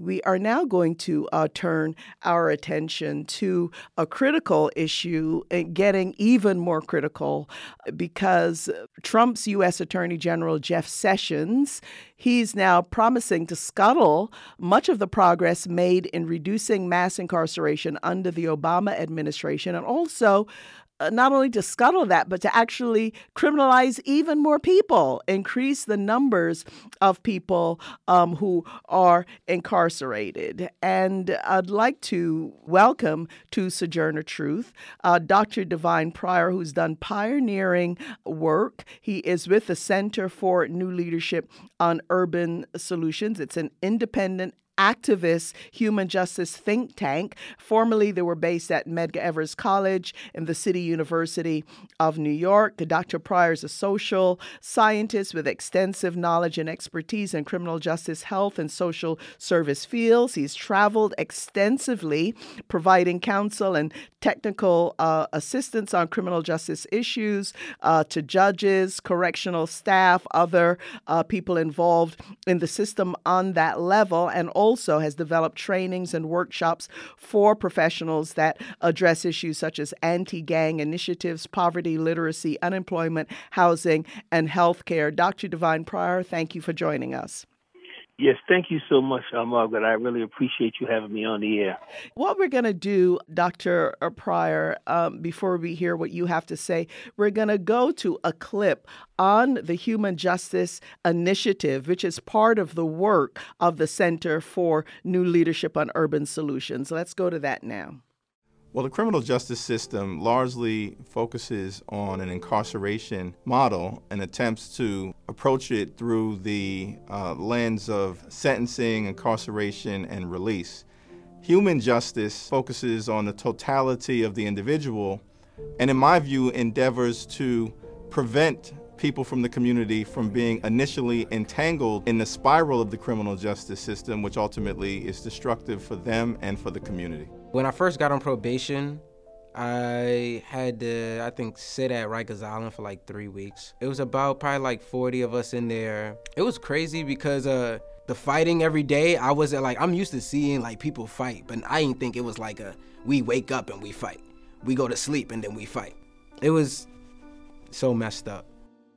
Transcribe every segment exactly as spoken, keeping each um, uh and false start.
We are now going to uh, turn our attention to a critical issue, and getting even more critical because Trump's U S Attorney General Jeff Sessions, he's now promising to scuttle much of the progress made in reducing mass incarceration under the Obama administration, and also Uh, not only to scuttle that, but to actually criminalize even more people, increase the numbers of people um, who are incarcerated. And I'd like to welcome to Sojourner Truth uh, Doctor Divine Pryor, who's done pioneering work. He is with the Center for New Leadership on Urban Solutions. It's an independent activist human justice think tank. Formerly, they were based at Medgar Evers College and the City University of New York. Doctor Pryor is a social scientist with extensive knowledge and expertise in criminal justice, health, and social service fields. He's traveled extensively, providing counsel and technical uh, assistance on criminal justice issues uh, to judges, correctional staff, other uh, people involved in the system on that level, and also also has developed trainings and workshops for professionals that address issues such as anti-gang initiatives, poverty, literacy, unemployment, housing, and healthcare. Doctor Divine Pryor, thank you for joining us. Yes, thank you so much, uh, Margaret. I really appreciate you having me on the air. What we're going to do, Doctor Pryor, um, before we hear what you have to say, we're going to go to a clip on the Human Justice Initiative, which is part of the work of the Center for New Leadership on Urban Solutions. Let's go to that now. Well, the criminal justice system largely focuses on an incarceration model and attempts to approach it through the uh, lens of sentencing, incarceration, and release. Human justice focuses on the totality of the individual and, in my view, endeavors to prevent people from the community from being initially entangled in the spiral of the criminal justice system, which ultimately is destructive for them and for the community. When I first got on probation, I had to, I think, sit at Rikers Island for like three weeks. It was about probably like forty of us in there. It was crazy because uh, the fighting every day, I wasn't like, I'm used to seeing like people fight, but I didn't think it was like a, we wake up and we fight. We go to sleep and then we fight. It was so messed up.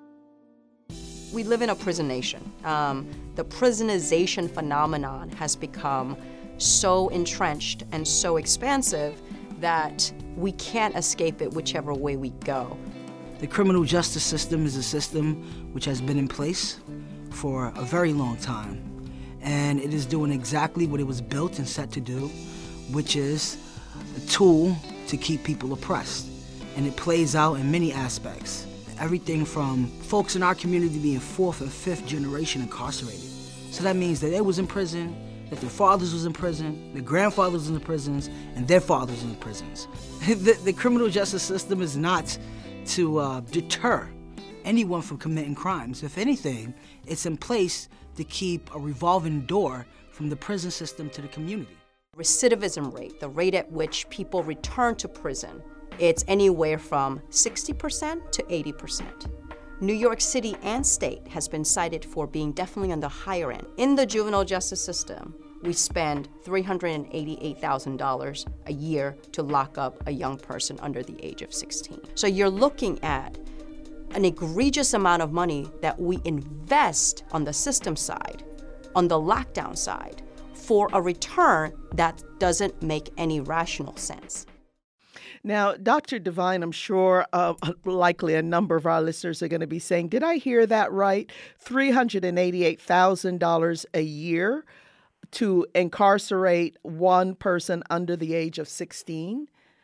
We live in a prison nation. Um, the prisonization phenomenon has become so entrenched and so expansive that we can't escape it whichever way we go. The criminal justice system is a system which has been in place for a very long time, and it is doing exactly what it was built and set to do, which is a tool to keep people oppressed. And it plays out in many aspects. Everything from folks in our community being fourth or fifth generation incarcerated. So that means that they was in prison, that their fathers was in prison, their grandfathers was in the prisons, and their fathers in the prisons. the, the criminal justice system is not to uh, deter anyone from committing crimes. If anything, it's in place to keep a revolving door from the prison system to the community. Recidivism rate, the rate at which people return to prison, it's anywhere from sixty percent to eighty percent. New York City and state has been cited for being definitely on the higher end. In the juvenile justice system, we spend three hundred eighty-eight thousand dollars a year to lock up a young person under the age of sixteen. So you're looking at an egregious amount of money that we invest on the system side, on the lockdown side, for a return that doesn't make any rational sense. Now, Doctor Divine, I'm sure uh, likely a number of our listeners are going to be saying, did I hear that right? three hundred eighty-eight thousand dollars a year to incarcerate one person under the age of sixteen?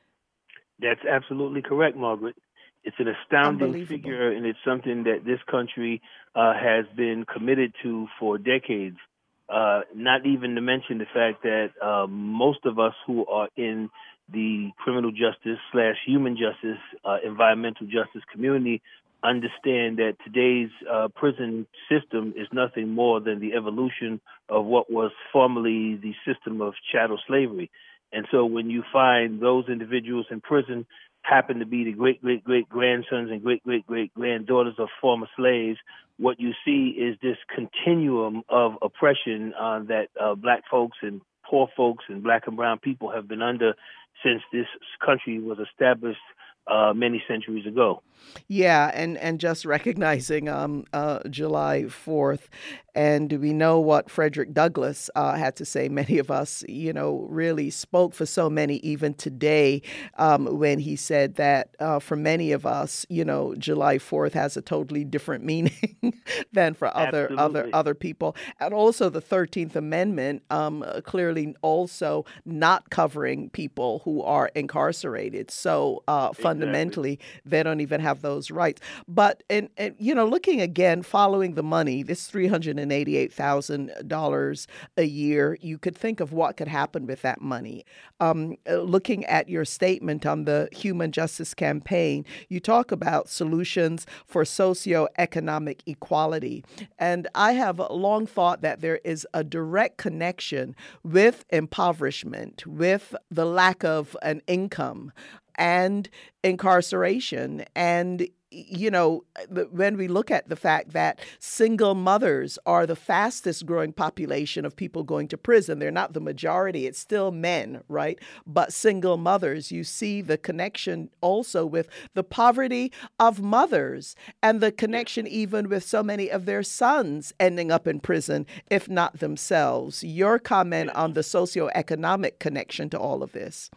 That's absolutely correct, Margaret. It's an astounding figure, and it's something that this country uh, has been committed to for decades. Uh, not even to mention the fact that uh, most of us who are in the criminal justice slash human justice, uh, environmental justice community understand that today's uh, prison system is nothing more than the evolution of what was formerly the system of chattel slavery. And so when you find those individuals in prison happen to be the great, great, great grandsons and great, great, great granddaughters of former slaves, what you see is this continuum of oppression uh, that uh, black folks and poor folks and black and brown people have been under since this country was established uh, many centuries ago. Yeah, and, and just recognizing um, uh, July fourth, and we know what Frederick Douglass uh, had to say. Many of us, you know, really spoke for so many even today um, when he said that uh, for many of us, you know, July fourth has a totally different meaning than for other Absolutely. other other people. And also the thirteenth Amendment um, clearly also not covering people who are incarcerated. So uh, fundamentally, exactly. they don't even have those rights. But, and, and you know, looking again, following the money, this three hundred eighty-eight thousand dollars a year, you could think of what could happen with that money. Um, looking at your statement on the Human Justice Campaign, you talk about solutions for socioeconomic equality. And I have long thought that there is a direct connection with impoverishment, with the lack of an income, and incarceration. And, you know, when we look at the fact that single mothers are the fastest growing population of people going to prison, they're not the majority, it's still men, right? But single mothers, you see the connection also with the poverty of mothers and the connection even with so many of their sons ending up in prison, if not themselves. Your comment on the socioeconomic connection to all of this.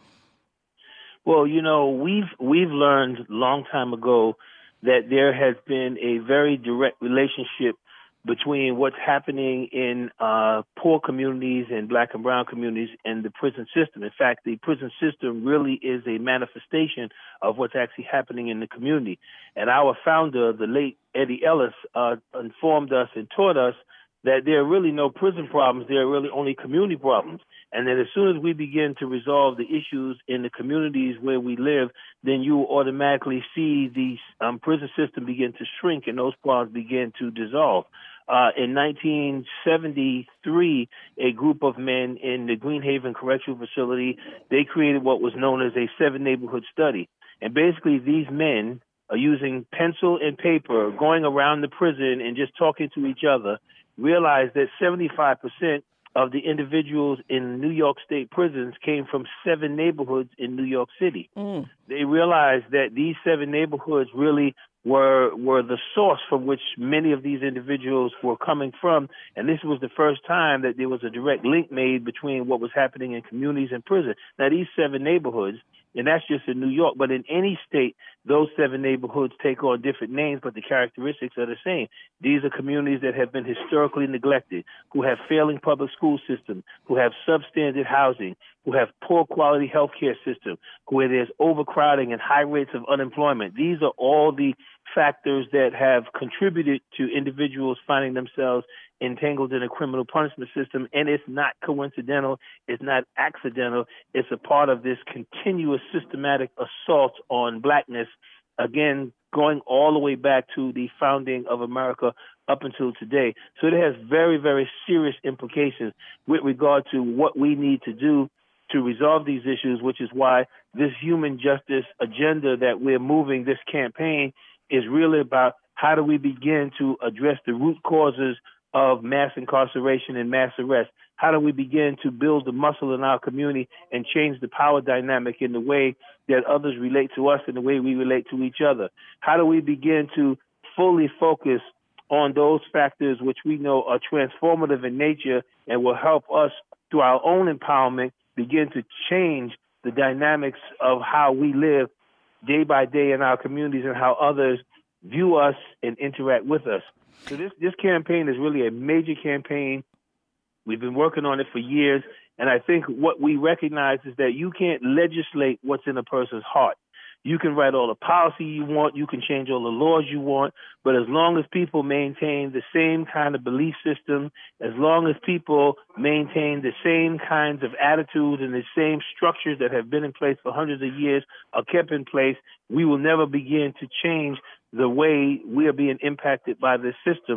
Well, you know, we've we've learned a long time ago that there has been a very direct relationship between what's happening in uh, poor communities and black and brown communities and the prison system. In fact, the prison system really is a manifestation of what's actually happening in the community. And our founder, the late Eddie Ellis, uh, informed us and taught us that there are really no prison problems, there are really only community problems. And that as soon as we begin to resolve the issues in the communities where we live, then you automatically see the um, prison system begin to shrink and those problems begin to dissolve. Uh, in nineteen seventy-three, a group of men in the Greenhaven Correctional Facility, they created what was known as a seven neighborhood study. And basically these men are using pencil and paper, going around the prison and just talking to each other, realized that seventy-five percent of the individuals in New York State prisons came from seven neighborhoods in New York City. Mm. They realized that these seven neighborhoods really were were the source from which many of these individuals were coming from. And this was the first time that there was a direct link made between what was happening in communities and prison. Now, these seven neighborhoods, and that's just in New York, but in any state, those seven neighborhoods take on different names, but the characteristics are the same. These are communities that have been historically neglected, who have failing public school systems, who have substandard housing, who have poor quality healthcare system, where there's overcrowding and high rates of unemployment. These are all the factors that have contributed to individuals finding themselves entangled in a criminal punishment system. And it's not coincidental. It's not accidental. It's a part of this continuous systematic assault on blackness, again, going all the way back to the founding of America up until today. So it has very, very serious implications with regard to what we need to do to resolve these issues, which is why this human justice agenda that we're moving, this campaign, is really about how do we begin to address the root causes of mass incarceration and mass arrest? How do we begin to build the muscle in our community and change the power dynamic in the way that others relate to us and the way we relate to each other? How do we begin to fully focus on those factors which we know are transformative in nature and will help us through our own empowerment begin to change the dynamics of how we live day by day in our communities and how others view us and interact with us. So this, this campaign is really a major campaign. We've been working on it for years, and I think what we recognize is that you can't legislate what's in a person's heart. You can write all the policy you want, you can change all the laws you want, but as long as people maintain the same kind of belief system, as long as people maintain the same kinds of attitudes and the same structures that have been in place for hundreds of years are kept in place, we will never begin to change the way we are being impacted by this system.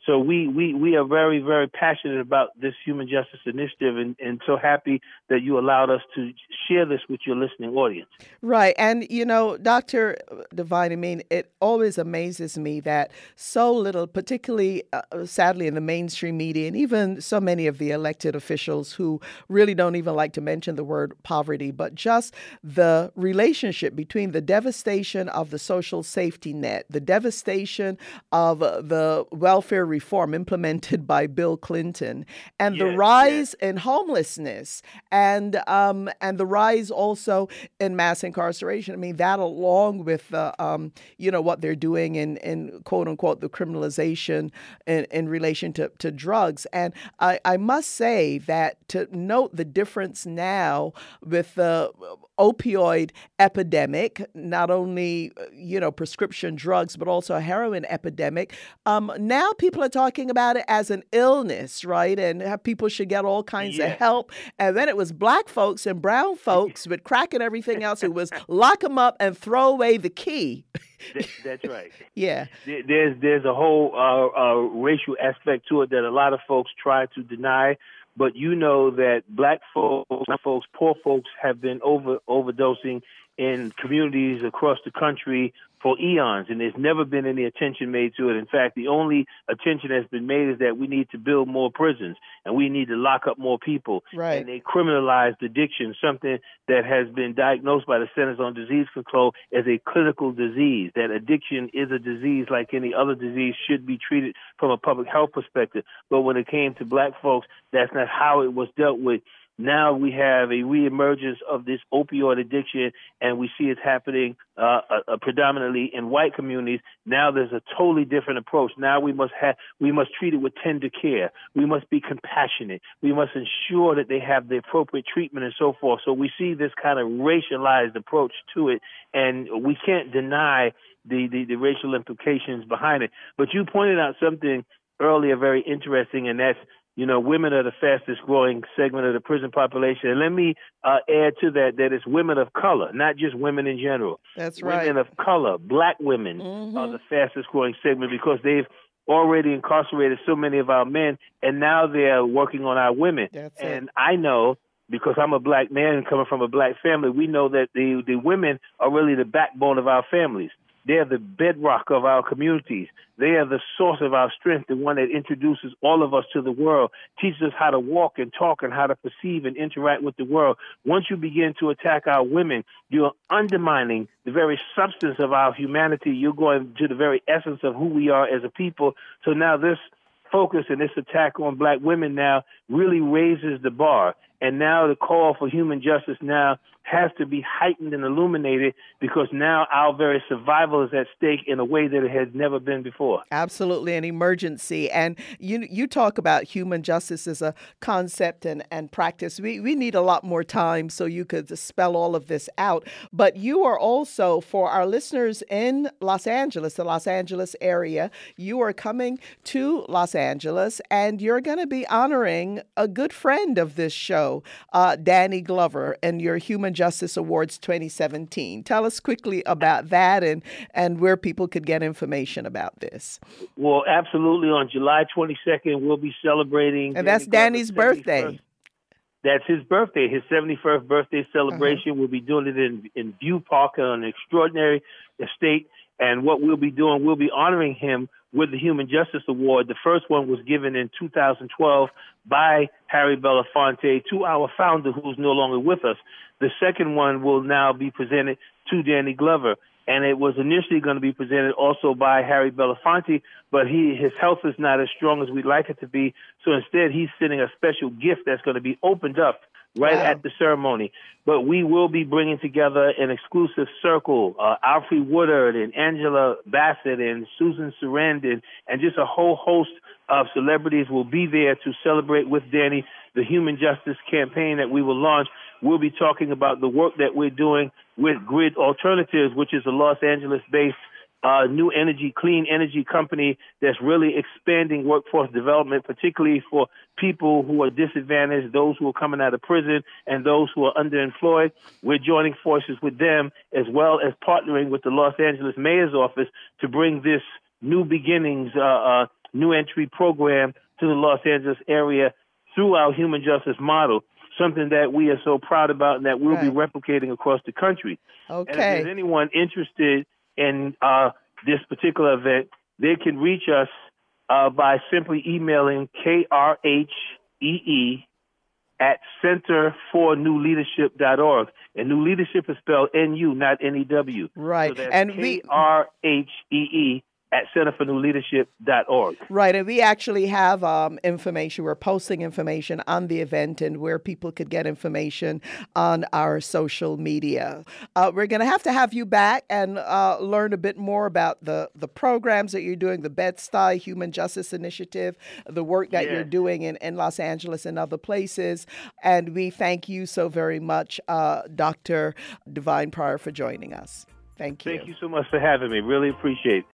So we, we, we are very, very passionate about this Human Justice Initiative, and, and so happy that you allowed us to share this with your listening audience. Right. And, you know, Doctor Divine, I mean, it always amazes me that so little, particularly, uh, sadly, in the mainstream media, and even so many of the elected officials who really don't even like to mention the word poverty, but just the relationship between the devastation of the social safety net, the devastation of uh, the welfare reform implemented by Bill Clinton, and yes, the rise yes. in homelessness, and um, and the rise also in mass incarceration. I mean, that along with uh, um, you know what they're doing in, in quote unquote the criminalization in, in relation to, to drugs. And I, I must say that to note the difference now with the opioid epidemic, not only you know prescription drugs but also a heroin epidemic. Um, now people are talking about it as an illness, right? And how people should get all kinds yeah. of help. And then it was black folks and brown folks with crack and everything else who was lock them up and throw away the key. that, that's right. Yeah. There's there's a whole uh, uh, racial aspect to it that a lot of folks try to deny. But you know that black folks, folks, poor folks have been over overdosing in communities across the country for eons, and there's never been any attention made to it. In fact, the only attention that's been made is that we need to build more prisons and we need to lock up more people. Right. And they criminalized addiction, something that has been diagnosed by the Centers on Disease Control as a clinical disease, that addiction is a disease like any other disease, should be treated from a public health perspective. But when it came to black folks, that's not how it was dealt with. Now we have a reemergence of this opioid addiction, and we see it's happening uh, uh, predominantly in white communities. Now there's a totally different approach. Now we must have, we must treat it with tender care. We must be compassionate. We must ensure that they have the appropriate treatment and so forth. So we see this kind of racialized approach to it, and we can't deny the, the, the racial implications behind it. But you pointed out something earlier very interesting, and that's, you know, women are the fastest growing segment of the prison population. And let me uh, add to that that it's women of color, not just women in general. That's right. Women of color, black women mm-hmm. are the fastest growing segment because they've already incarcerated so many of our men, and now they're working on our women. That's and it. I know, because I'm a black man coming from a black family, we know that the, the women are really the backbone of our families. They're the bedrock of our communities. They are the source of our strength, the one that introduces all of us to the world, teaches us how to walk and talk and how to perceive and interact with the world. Once you begin to attack our women, you're undermining the very substance of our humanity. You're going to the very essence of who we are as a people. So now this focus and this attack on black women now really raises the bar. And now the call for human justice now has to be heightened and illuminated because now our very survival is at stake in a way that it has never been before. Absolutely, an emergency. And you you talk about human justice as a concept and, and practice. We, we need a lot more time so you could spell all of this out. But you are also, for our listeners in Los Angeles, the Los Angeles area, you are coming to Los Angeles and you're going to be honoring a good friend of this show, uh, Danny Glover, and your Human Justice Awards twenty seventeen. Tell us quickly about that and, and where people could get information about this. Well, absolutely. On July twenty-second, we'll be celebrating. And that's Danny's birthday. That's his birthday, his seventy-first birthday celebration. Uh-huh. We'll be doing it in, in View Park on an extraordinary estate. And what we'll be doing, we'll be honoring him with the Human Justice Award. The first one was given in two thousand twelve by Harry Belafonte to our founder, who's no longer with us. The second one will now be presented to Danny Glover. And it was initially going to be presented also by Harry Belafonte, but he his health is not as strong as we'd like it to be. So instead, he's sending a special gift that's going to be opened up right wow. at the ceremony. But we will be bringing together an exclusive circle. Uh, Alfre Woodard and Angela Bassett and Susan Sarandon and just a whole host of celebrities will be there to celebrate with Danny the human justice campaign that we will launch. We'll be talking about the work that we're doing with Grid Alternatives, which is a Los Angeles-based uh, new energy, clean energy company that's really expanding workforce development, particularly for people who are disadvantaged, those who are coming out of prison, and those who are underemployed. We're joining forces with them, as well as partnering with the Los Angeles Mayor's Office to bring this new beginnings uh, uh, new entry program to the Los Angeles area through our human justice model, something that we are so proud about and that we'll right. be replicating across the country. Okay. And if there's anyone interested in uh, this particular event, they can reach us uh, by simply emailing K R H E E at center for new leadership dot org. And New Leadership is spelled N U, not N E W. Right. So that's and K R H E E at center for new leadership dot org. Right, and we actually have um, information. We're posting information on the event and where people could get information on our social media. Uh, we're going to have to have you back and uh, learn a bit more about the, the programs that you're doing, the Bed-Stuy Human Justice Initiative, the work that yes. you're doing in, in Los Angeles and other places. And we thank you so very much, uh, Doctor Divine Pryor, for joining us. Thank you. Thank you so much for having me. Really appreciate it.